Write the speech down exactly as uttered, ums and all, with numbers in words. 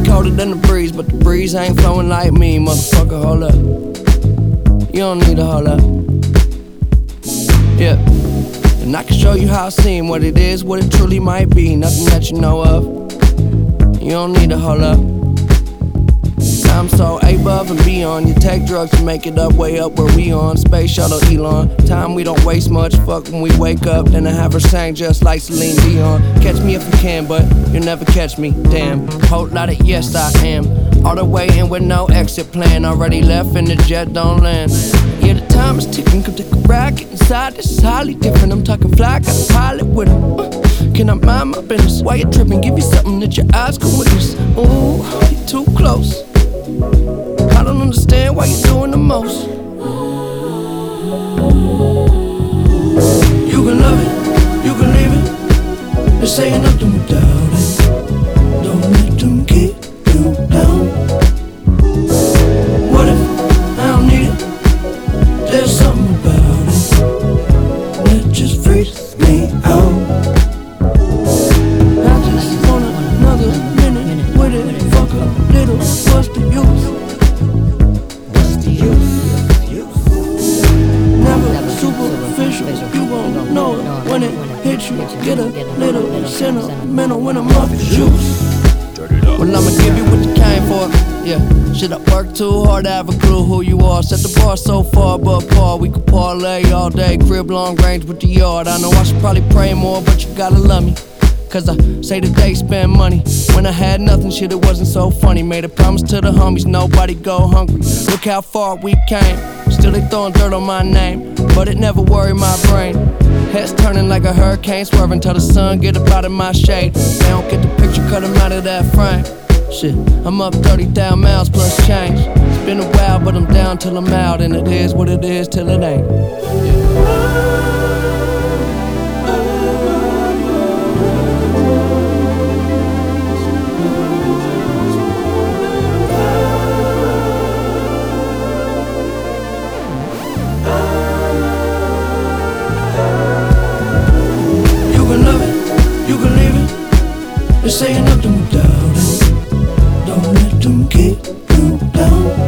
colder than the breeze, but the breeze ain't flowing like me, motherfucker, hold up. You don't need to hold up. Yeah. And I can show you how I seem, what it is, what it truly might be. Nothing that you know of. You don't need to hold up. I'm so above and beyond. You take drugs to make it up, way up where we on. Space shuttle Elon. Time we don't waste much. Fuck when we wake up, then I have her sang just like Celine Dion. Catch me if you can, but you'll never catch me. Damn. Whole lot of yes I am. All the way in with no exit plan. Already left and the jet don't land. Yeah, the time is ticking. Come take a ride, get inside. This is highly different. I'm talking fly, got a pilot with him. Uh, can I mind my business? Why you tripping? Give you something that your eyes can witness. Ooh, you too close. I don't understand why you're doing the most. You can love it, you can leave it. This ain't nothing without it. Don't let them keep you down. What if I don't need it? There's something about it that just freaks me out. I just want another minute with it. Fuck a little, what's the use? What's the use? Never superficial, you won't know it when it hits you. Get a little sentimental when I'm off the juice. Well, I'ma give you what you came for. Yeah, shit, I work too hard to have a clue who you are. Set the bar so far, but Paul, we could parlay all day. Crib long range with the yard. I know I should probably pray more, but you gotta love me. Cause I say that they spend money. When I had nothing, shit, it wasn't so funny. Made a promise to the homies, nobody go hungry. Look how far we came. Still they throwing dirt on my name, but it never worried my brain. Heads turning like a hurricane, swerving till the sun get up out of my shade. They don't get the picture, cut them out of that frame. Shit, I'm up thirty thousand miles plus change. It's been a while, but I'm down till I'm out. And it is what it is till it ain't. This ain't nothing without it. Don't let them keep you down.